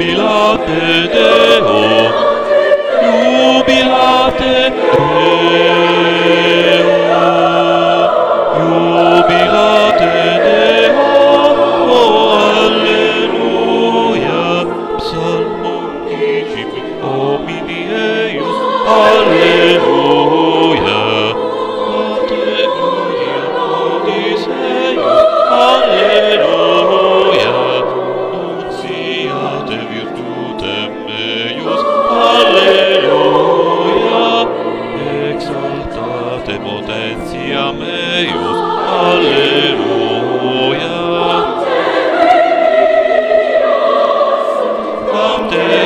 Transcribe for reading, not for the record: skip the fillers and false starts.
jubilate Deo, jubilate Deo, jubilate Deo, alleluia, psalmum dicim Domini eius, alleluia, ate gloria nobis eius, alleluia, nuntiate virtutem eius, alleluia, exaltate potentiam eius, alleluia, Am Te